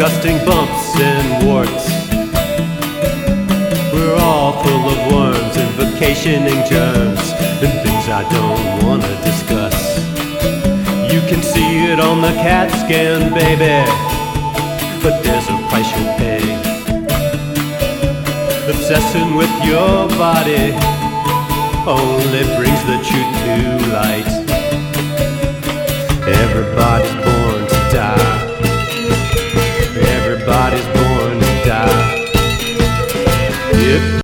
disgusting bumps and warts. We're all full of worms and vacationing germs and things I don't want to discuss. You can see it on the CAT scan, baby, but there's a price you'll pay. Obsessing with your body only brings the truth to light. Everybody's born to die. Everybody's born to die. If